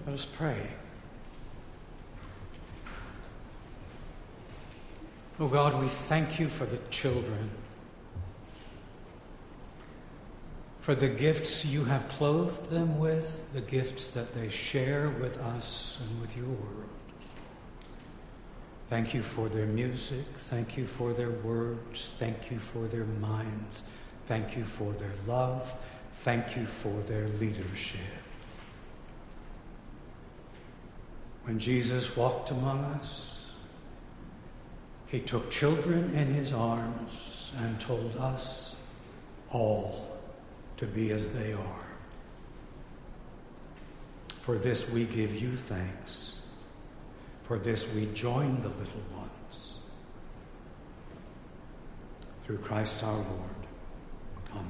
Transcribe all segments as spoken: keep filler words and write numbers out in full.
Let us pray. Oh God, we thank you for the children, for the gifts you have clothed them with, the gifts that they share with us and with your world. Thank you for their music. Thank you for their words. Thank you for their minds. Thank you for their love. Thank you for their leadership. When Jesus walked among us, he took children in his arms and told us all to be as they are. For this we give you thanks. For this we join the little ones. Through Christ our Lord. Amen.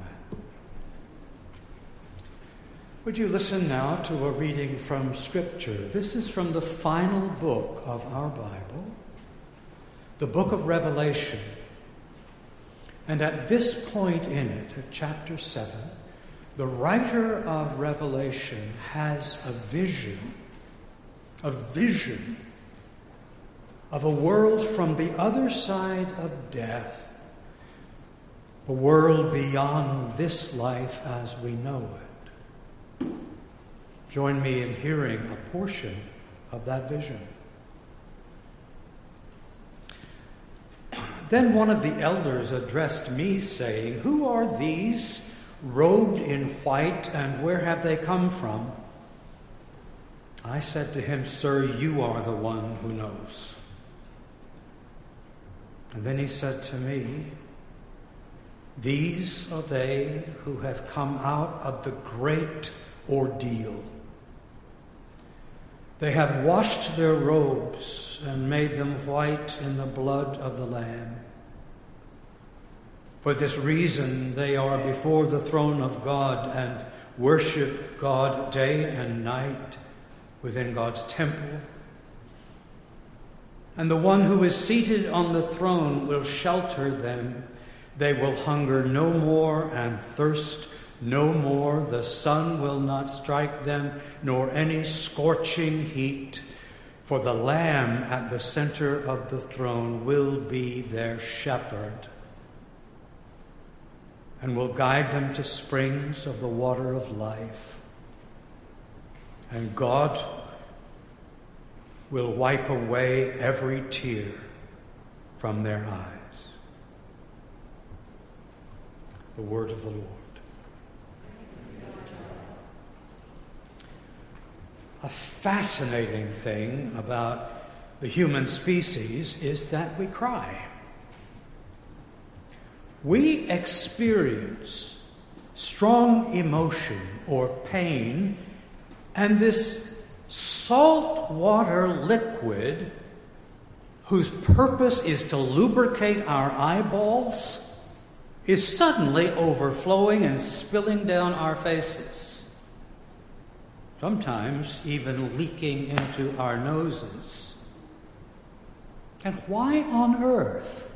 Would you listen now to a reading from Scripture? This is from the final book of our Bible, the book of Revelation. And at this point in it, at chapter seven, the writer of Revelation has a vision, a vision of a world from the other side of death, a world beyond this life as we know it. Join me in hearing a portion of that vision. Then one of the elders addressed me, saying, "Who are these robed in white, and where have they come from?" I said to him, "Sir, you are the one who knows." And then he said to me, "These are they who have come out of the great ordeal. They have washed their robes and made them white in the blood of the Lamb. For this reason they are before the throne of God and worship God day and night within God's temple. And the one who is seated on the throne will shelter them. They will hunger no more and thirst no more. The sun will not strike them, nor any scorching heat. For the Lamb at the center of the throne will be their shepherd and will guide them to springs of the water of life. And God will wipe away every tear from their eyes." The word of the Lord. A fascinating thing about the human species is that we cry. We experience strong emotion or pain, and this salt water liquid, whose purpose is to lubricate our eyeballs, is suddenly overflowing and spilling down our faces. Sometimes even leaking into our noses. And why on earth?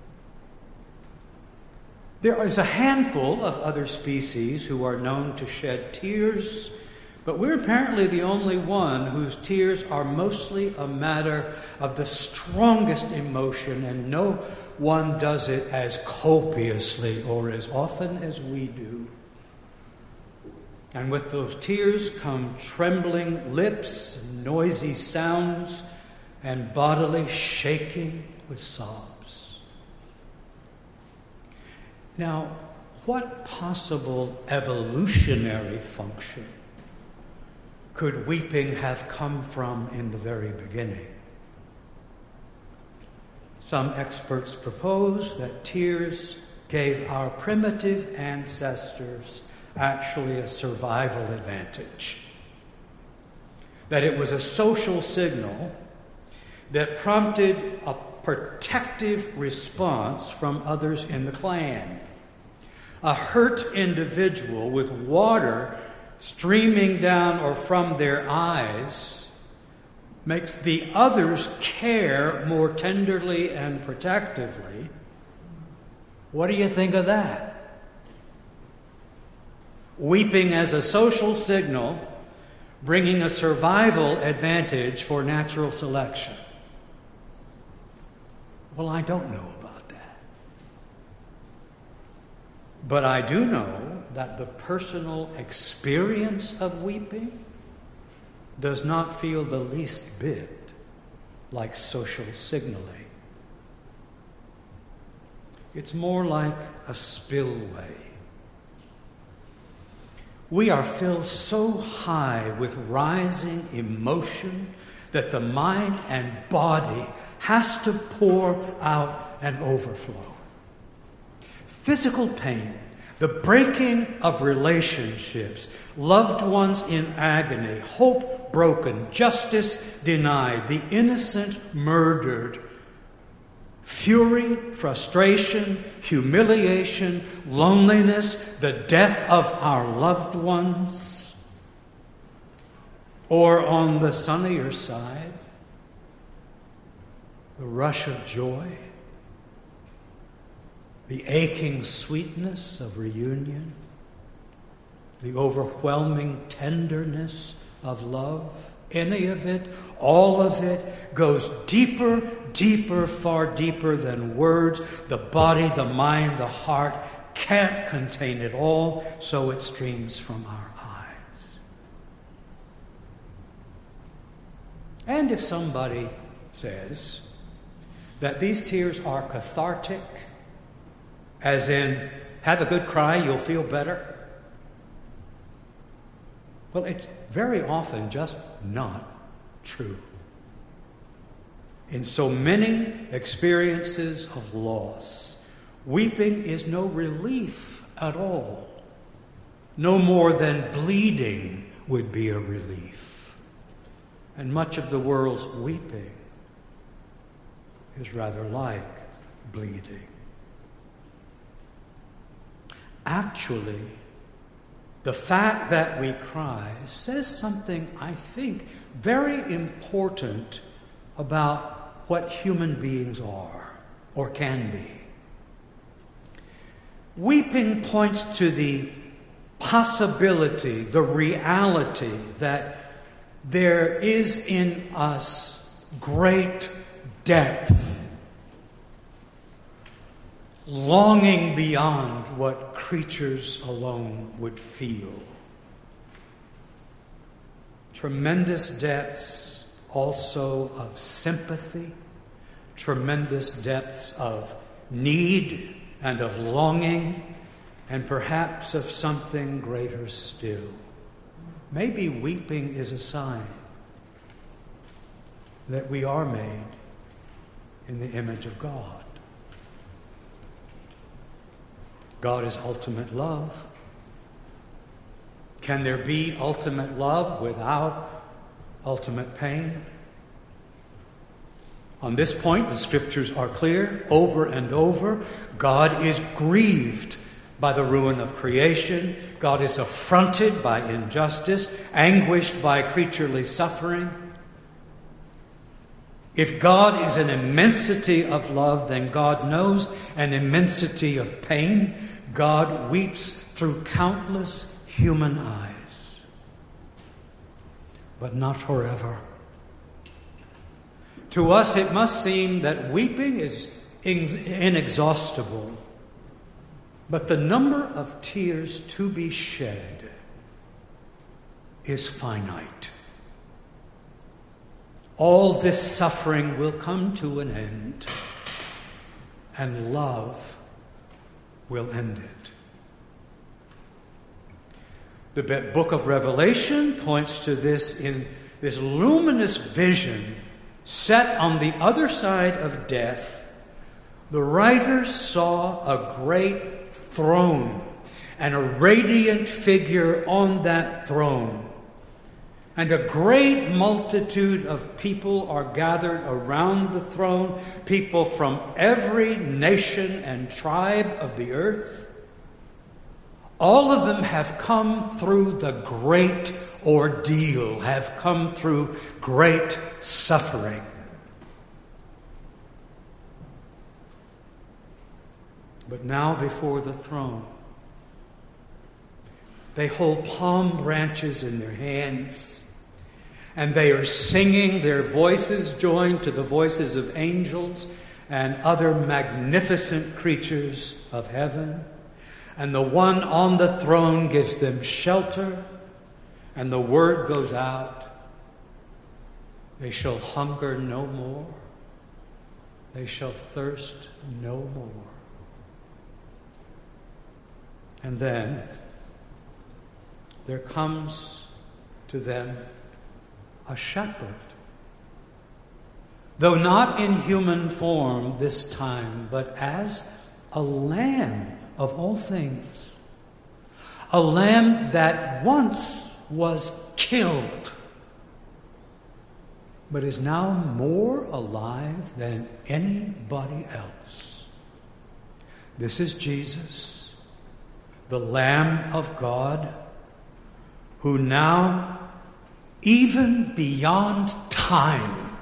There is a handful of other species who are known to shed tears, but we're apparently the only one whose tears are mostly a matter of the strongest emotion, and no one does it as copiously or as often as we do. And with those tears come trembling lips, noisy sounds, and bodily shaking with sobs. Now, what possible evolutionary function could weeping have come from in the very beginning? Some experts propose that tears gave our primitive ancestors actually a survival advantage. That it was a social signal that prompted a protective response from others in the clan. A hurt individual with water streaming down or from their eyes makes the others care more tenderly and protectively. What do you think of that? Weeping as a social signal bringing a survival advantage for natural selection. Well, I don't know about that. But I do know that the personal experience of weeping does not feel the least bit like social signaling. It's more like a spillway. We are filled so high with rising emotion that the mind and body has to pour out and overflow. Physical pain, the breaking of relationships, loved ones in agony, hope broken, justice denied, the innocent murdered, fury, frustration, humiliation, loneliness, the death of our loved ones. Or on the sunnier side, the rush of joy, the aching sweetness of reunion, the overwhelming tenderness of love. Any of it, all of it, goes deeper, deeper, far deeper than words. The body, the mind, the heart can't contain it all, so it streams from our eyes. And if somebody says that these tears are cathartic, as in, have a good cry, you'll feel better, well, it's very often just not true. In so many experiences of loss, weeping is no relief at all. No more than bleeding would be a relief. And much of the world's weeping is rather like bleeding. Actually, the fact that we cry says something, I think, very important about what human beings are or can be. Weeping points to the possibility, the reality that there is in us great depth, longing beyond what creatures alone would feel. Tremendous depths also of sympathy, tremendous depths of need and of longing, and perhaps of something greater still. Maybe weeping is a sign that we are made in the image of God. God is ultimate love. Can there be ultimate love without ultimate pain? On this point, the Scriptures are clear over and over. God is grieved by the ruin of creation. God is affronted by injustice, anguished by creaturely suffering. If God is an immensity of love, then God knows an immensity of pain. God weeps through countless human eyes, but not forever. To us, it must seem that weeping is inexhaustible, but the number of tears to be shed is finite. All this suffering will come to an end, and love will end it. The book of Revelation points to this in this luminous vision set on the other side of death. The writer saw a great throne and a radiant figure on that throne. And a great multitude of people are gathered around the throne, people from every nation and tribe of the earth. All of them have come through the great ordeal, have come through great suffering. But now before the throne, they hold palm branches in their hands, And they are singing, their voices joined to the voices of angels and other magnificent creatures of heaven. And the one on the throne gives them shelter, and the word goes out. They shall hunger no more. They shall thirst no more. And then there comes to them a shepherd, though not in human form this time, but as a lamb of all things, a lamb that once was killed, but is now more alive than anybody else. This is Jesus, the Lamb of God, who now, even beyond time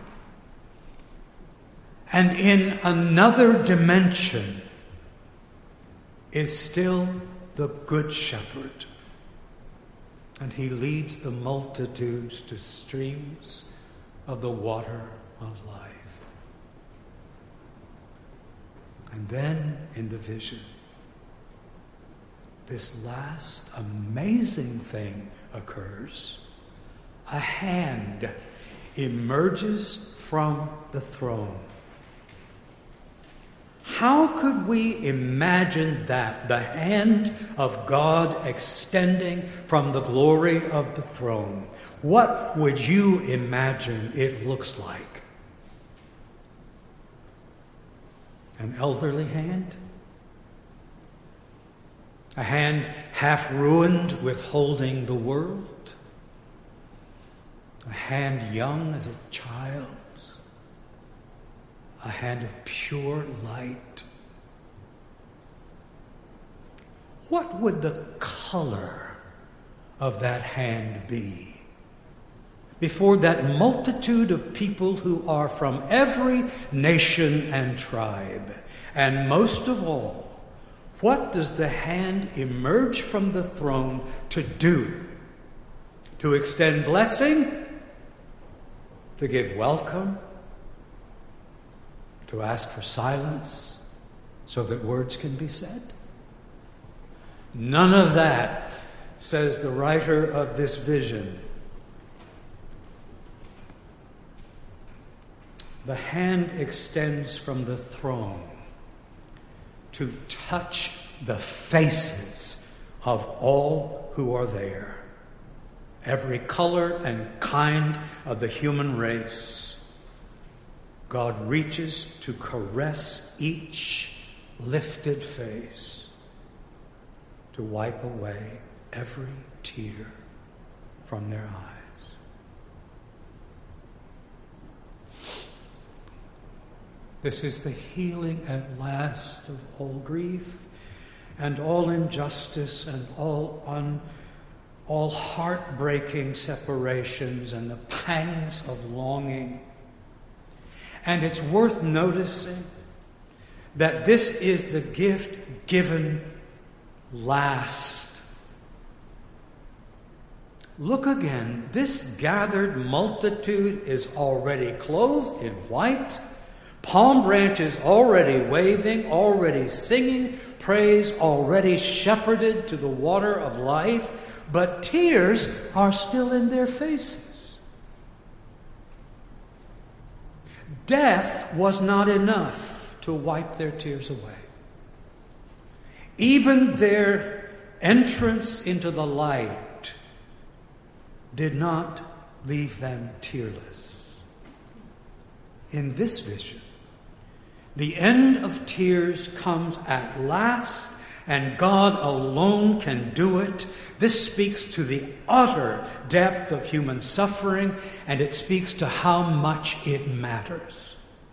and in another dimension, is still the Good Shepherd. And he leads the multitudes to streams of the water of life. And then in the vision, this last amazing thing occurs. A hand emerges from the throne. How could we imagine that? The hand of God extending from the glory of the throne. What would you imagine it looks like? An elderly hand? A hand half ruined with holding the world? A hand young as a child's? A hand of pure light? What would the color of that hand be before that multitude of people who are from every nation and tribe? And most of all, what does the hand emerge from the throne to do? To extend blessing? To give welcome? To ask for silence so that words can be said? None of that, says the writer of this vision. The hand extends from the throne to touch the faces of all who are there. Every color and kind of the human race. God reaches to caress each lifted face, to wipe away every tear from their eyes. This is the healing at last of all grief and all injustice and all un, all heartbreaking separations and the pangs of longing. And it's worth noticing that this is the gift given last. Look again. This gathered multitude is already clothed in white, palm branches already waving, already singing praise, already shepherded to the water of life, but tears are still in their faces. Death was not enough to wipe their tears away. Even their entrance into the light did not leave them tearless. In this vision, the end of tears comes at last, and God alone can do it. This speaks to the utter depth of human suffering, and it speaks to how much it matters.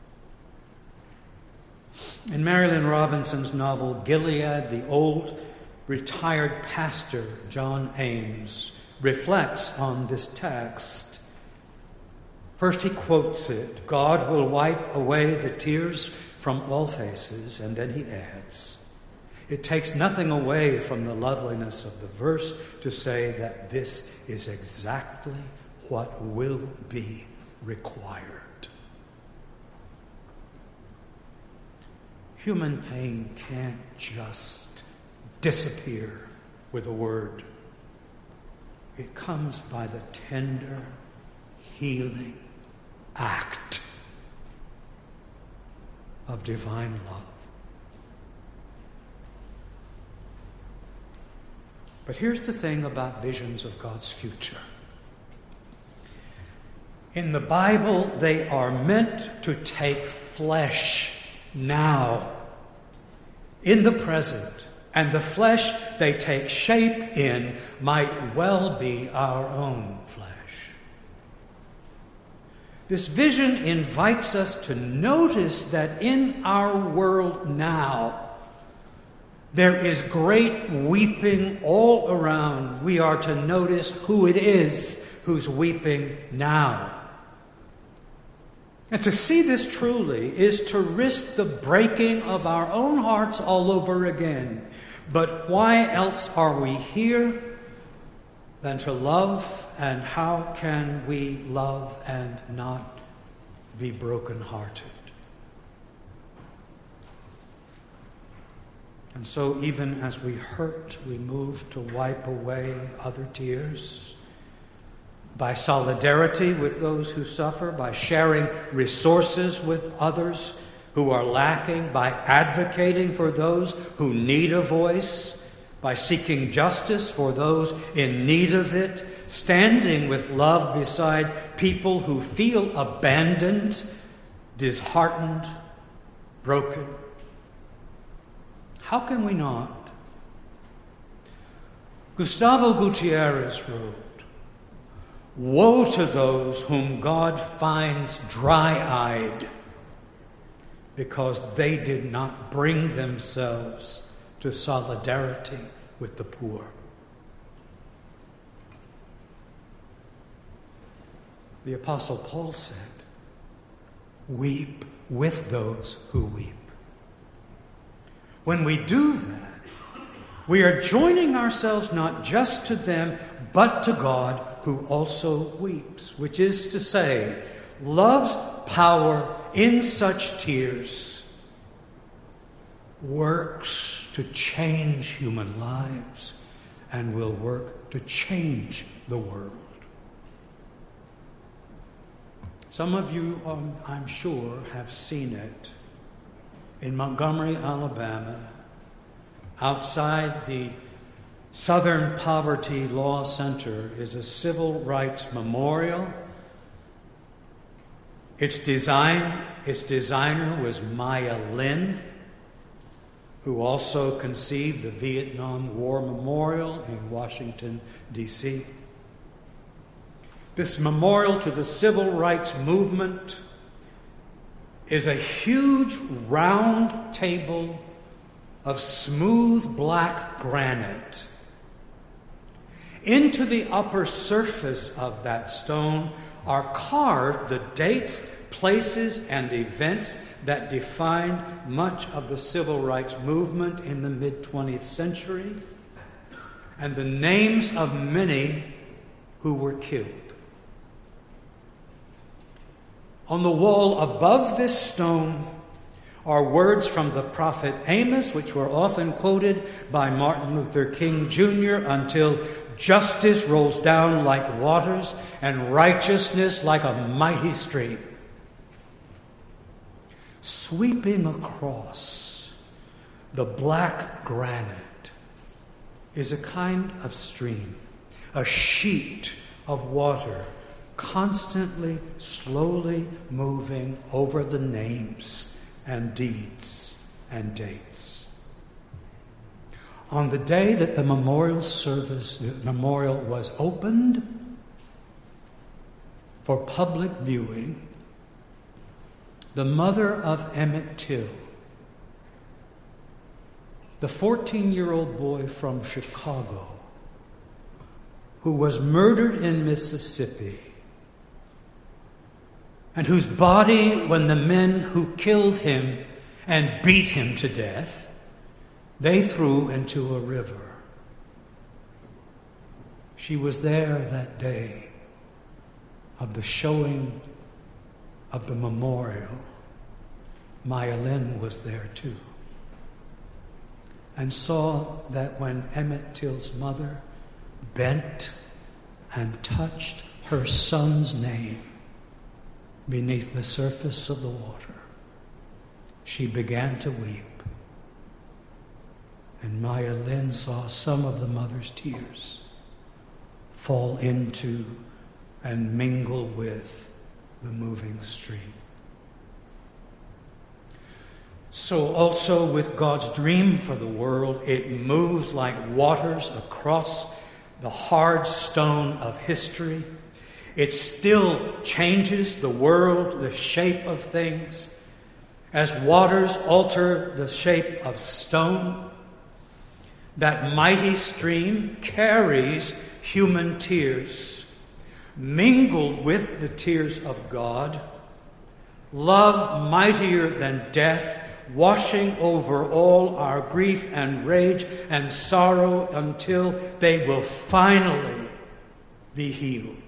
In Marilyn Robinson's novel Gilead, the old retired pastor, John Ames, reflects on this text. First he quotes it, God will wipe away the tears from all faces, and then he adds, it takes nothing away from the loveliness of the verse to say that this is exactly what will be required. Human pain can't just disappear with a word. It comes by the tender, healing act of divine love. But here's the thing about visions of God's future. In the Bible, they are meant to take flesh now, in the present, and the flesh they take shape in might well be our own flesh. This vision invites us to notice that in our world now, there is great weeping all around. We are to notice who it is who's weeping now. And to see this truly is to risk the breaking of our own hearts all over again. But why else are we here than to love? And how can we love and not be brokenhearted? And so even as we hurt, we move to wipe away other tears by solidarity with those who suffer, by sharing resources with others who are lacking, by advocating for those who need a voice, by seeking justice for those in need of it, standing with love beside people who feel abandoned, disheartened, broken. How can we not? Gustavo Gutierrez wrote, "Woe to those whom God finds dry-eyed because they did not bring themselves to solidarity with the poor." The Apostle Paul said, "Weep with those who weep." When we do that, we are joining ourselves not just to them, but to God, who also weeps, which is to say, love's power in such tears works to change human lives and will work to change the world. Some of you, um, I'm sure, have seen it. In Montgomery, Alabama, outside the Southern Poverty Law Center is a civil rights memorial. Its design, its designer was Maya Lin, who also conceived the Vietnam War Memorial in Washington, D C This memorial to the civil rights movement is a huge round table of smooth black granite. Into the upper surface of that stone are carved the dates, places, and events that defined much of the civil rights movement in the mid-twentieth century, and the names of many who were killed. On the wall above this stone are words from the prophet Amos, which were often quoted by Martin Luther King Junior until justice rolls down like waters and righteousness like a mighty stream. Sweeping across the black granite is a kind of stream, a sheet of water constantly, slowly moving over the names and deeds and dates. On the day that the memorial service, the memorial was opened for public viewing, the mother of Emmett Till, the fourteen-year-old boy from Chicago who was murdered in Mississippi, and whose body, when the men who killed him and beat him to death, they threw into a river. She was there that day of the showing of the memorial, Maya Lin was there too, and saw that when Emmett Till's mother bent and touched her son's name beneath the surface of the water, she began to weep. And Maya Lin saw some of the mother's tears fall into and mingle with the moving stream. So also with God's dream for the world, it moves like waters across the hard stone of history. It still changes the world, the shape of things, as waters alter the shape of stone. That mighty stream carries human tears, mingled with the tears of God, love mightier than death, washing over all our grief and rage and sorrow until they will finally be healed.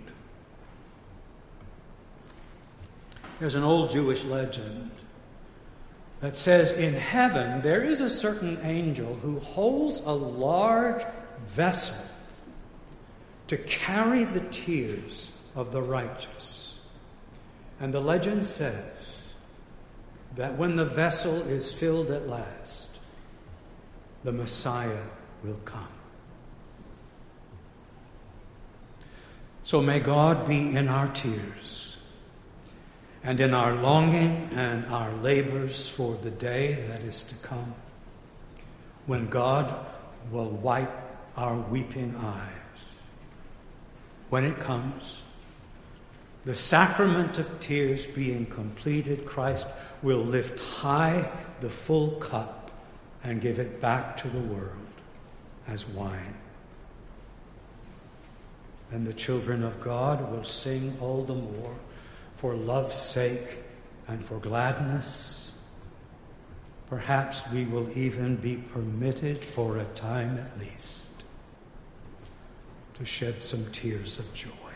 There's an old Jewish legend that says in heaven there is a certain angel who holds a large vessel to carry the tears of the righteous. And the legend says that when the vessel is filled at last, the Messiah will come. So may God be in our tears, and in our longing and our labors for the day that is to come, when God will wipe our weeping eyes. When it comes, the sacrament of tears being completed, Christ will lift high the full cup and give it back to the world as wine. And the children of God will sing all the more for love's sake and for gladness. Perhaps we will even be permitted, for a time at least, to shed some tears of joy.